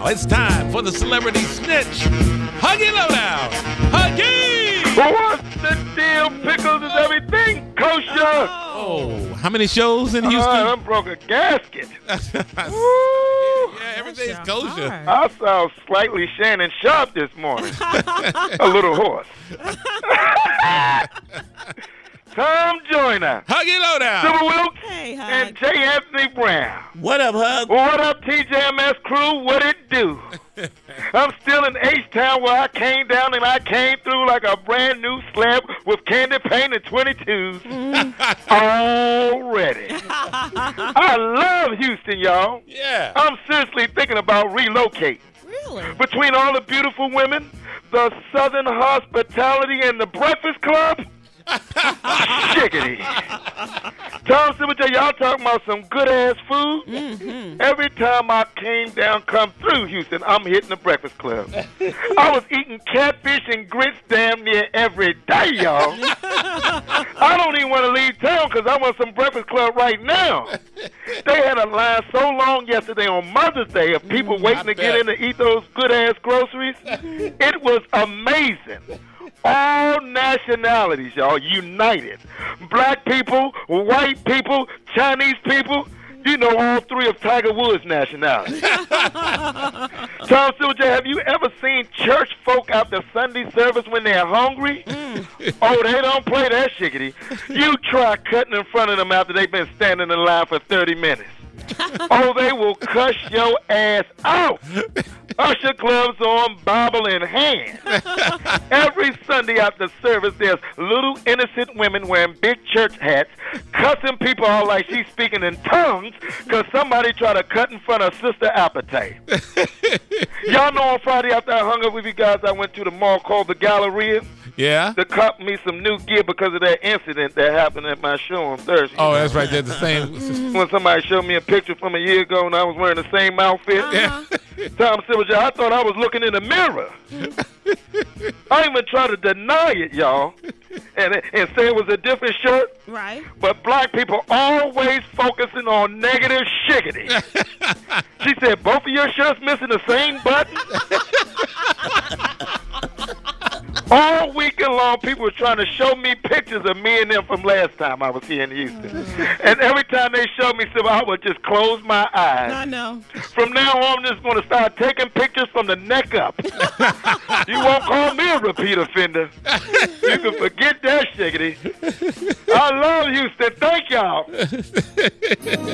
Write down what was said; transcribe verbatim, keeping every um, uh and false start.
it's time for the Celebrity Snitch Huggy Lowdown. Huggy! What's the deal? Pickles is everything kosher. Oh, how many shows in Houston? Uh, I broke a gasket. Yeah, everything's kosher. I sound slightly Shannon Sharp this morning. A little hoarse. Tom Joyner, Huggy Lowdown. Silver Wilkes, Hey, Hug. and J. Anthony Brown. What up, Hug? What up, T J M S crew? What it do? I'm still in H-Town where I came down and I came through like a brand new slab with candy paint and twenty-twos. Already. I love Houston, y'all. Yeah. I'm seriously thinking about relocating. Really? Between all the beautiful women, the Southern hospitality, and the Breakfast Club, shiggity. Tom Silverjay, y'all talking about some good-ass food? Mm-hmm. Every time I came down, come through Houston, I'm hitting the Breakfast Club. I was eating catfish and grits damn near every day, y'all. I don't even want to leave town because I want some Breakfast Club right now. They had a line so long yesterday on Mother's Day of people Mm, waiting I to bet. get in to eat those good-ass groceries. It was amazing. All nationalities, y'all, united. Black people, white people, Chinese people, you know all three of Tiger Woods' nationalities. Tom Silverjay, have you ever seen church folk after Sunday service when they're hungry? Oh, they don't play that shiggity. You try cutting in front of them after they've been standing in line for thirty minutes. Oh, they will cuss your ass out. Usher gloves on, Bible in hand. Every Sunday after service, there's little innocent women wearing big church hats, cussing people out like she's speaking in tongues because somebody tried to cut in front of Sister Appetite. Y'all know on Friday after I hung up with you guys, I went to the mall called the Galleria Yeah. to cut me some new gear because of that incident that happened at my show on Thursday. Oh, that's right there. The same. When somebody showed me a picture from a year ago and I was wearing the same outfit. Yeah. Tom Silverjay, I thought I was looking in the mirror. I even tried to deny it, y'all, and, and say it was a different shirt. Right. But black people always focusing on negative shiggity. She said, both of your shirts missing the same button? All weekend long, people were trying to show me pictures of me and them from last time I was here in Houston. And every time they showed me something, I would just close my eyes. I know. From now on, I'm just going to start taking pictures from the neck up. You won't call me a repeat offender. You can forget that shiggity. I love Houston. Thank y'all.